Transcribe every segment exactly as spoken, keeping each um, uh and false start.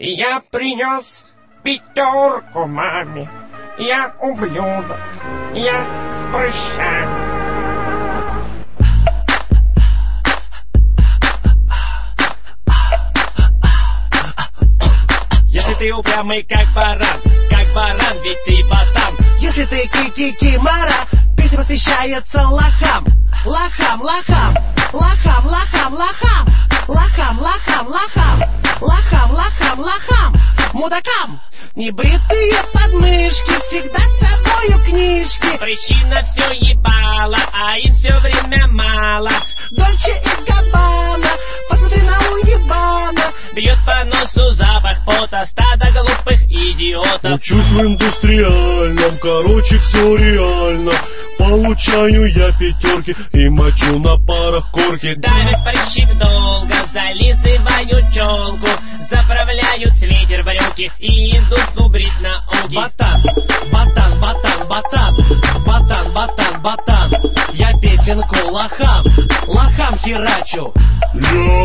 Я принес пятерку маме. Я ублюдок. Я с прыщами. Если ты упрямый, как баран, как баран, ведь ты ботан. Если ты ки-ки-ки-мара, песня посвящается лохам. Лохам, лохам, лохам, лохам, лохам, лохам, лохам, лохам, лохам, лохам, лохам, мудакам. Небритые подмышки, всегда с собою книжки. Прыщи на все ебало, а им все время мало. Дольче и Габбана, посмотри на уебана. Бьет по носу запах пота, стадо глупых идиотов. Учусь в индустриальном, короче, все реально. Получаю я пятерки и мочу на парах корки. Давят прыщи долго, зализываю челку. Заправляют свитер в брюки и идут зубрить науки. Ботан, ботан, ботан, ботан, ботан, ботан, ботан. Я песенку лохам, лохам херачу. Я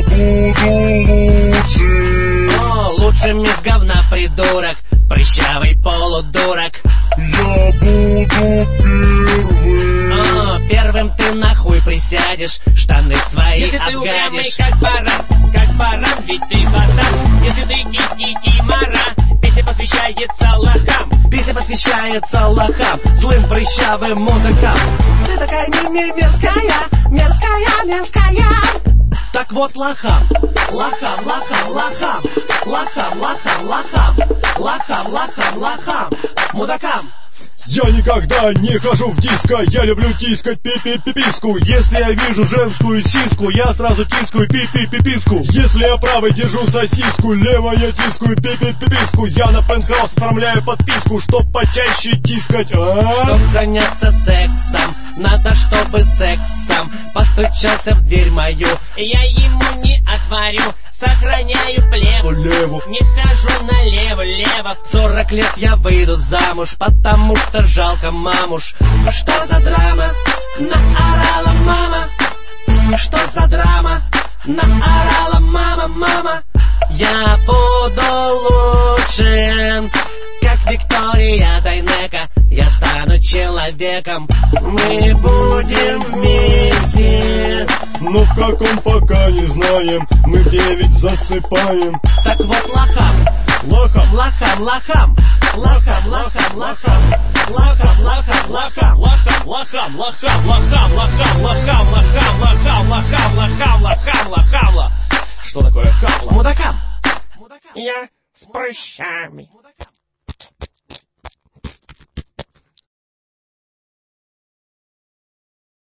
буду лучше. О, лучше из говна, придурок, прыщавый полудурок. Я буду первым. О, первым ты нахуй присядешь, штаны свои Если ты упрямый, обгадишь. как баран, как баран, ведь ты ботан. Если ты ки-ки-ки-мара, песня посвящается лохам. Песня посвящается лохам, злым прыщавым мудакам. Ты такая ми-ми-мерзкая, мерзкая, мерзкая. Так вот лохам, лохам, лохам, лохам, лохам, лохам, лохам, лохам, лохам, лохам, мудакам. Я никогда не хожу в диско, я люблю тискать пи-пи-пиписку. Если я вижу женскую сиску, я сразу тискаю пи-пи-пиписку. Если я правой держу сосиску, левой я тискаю пи-пи-пиписку. Я на пентхаус оформляю подписку, чтоб почаще тискать. А-а-а. Чтоб заняться сексом, надо, чтобы сексом постучался в дверь мою. Я ему не отворю, сохраняю плеву. Леву. Не хожу налево-лево. Сорок лет я выйду замуж, потому что жалко мамуш. Что за драма? Наорала мама. Что за драма? Наорала мама, мама. Я буду лучше, как Виктория Дайнеко. Я стану человеком. Мы будем вместе. Но в каком пока не знаем, мы в девять засыпаем. Так вот лохам, Лохам, лохам, лохам, лохам, лохам, лохам, лохам, лохам, лохам, Лохам, лохам, лохам, лохам, лохам, лохам, лохам, лохам, лохам, лохам, лохам, лохам. Что такое хамла? мудакам. Я с прыщами.